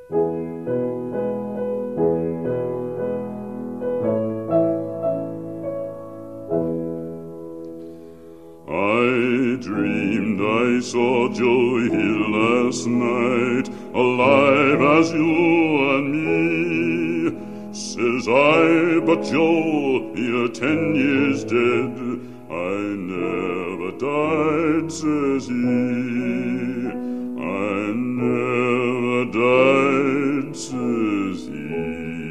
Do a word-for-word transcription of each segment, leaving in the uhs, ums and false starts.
I dreamed I saw Joe here last night, alive as you and me. Says I, but Joe, you're ten years dead. I never died, says he. I never died, says he.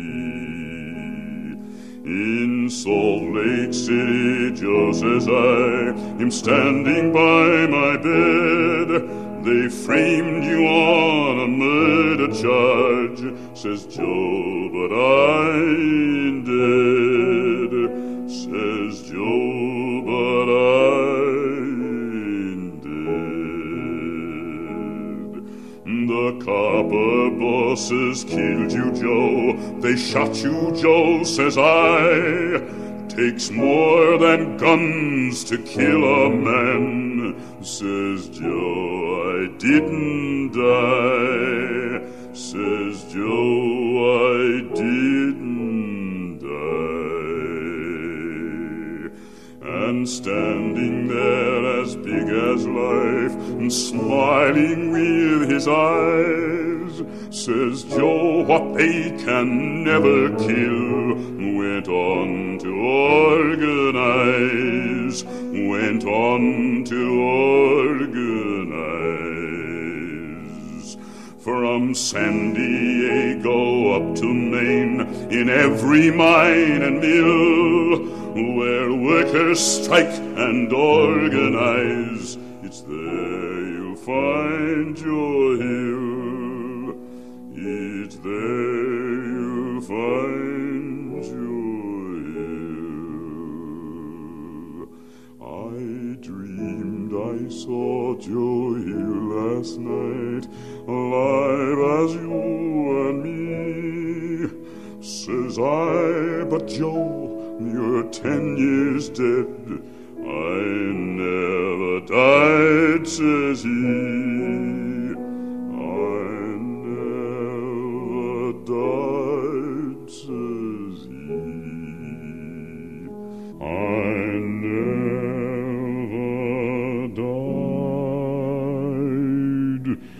In Salt Lake City, Joe, says I, him standing by my bed. They framed you on a murder charge, says Joe, but I ain't dead. Says Joe, but I ain't dead. The copper bosses killed you, Joe. They shot you, Joe, says I. Takes more than guns to kill a man, says Joe, I didn't die. Says Joe, I didn't die. And standing there as big as life, and smiling with his eyes, says Joe, what they can never kill, went on to organize, went on to organize. From San Diego up to Maine, in every mine and mill, where workers strike and organize, it's there you'll find Joe Hill. It's there you'll find Joe Hill. I dreamed I saw Joe Hill last night, alive as you and me. Says I, but Joe, you're ten years dead. I never died, says he. Died, says he. I never died.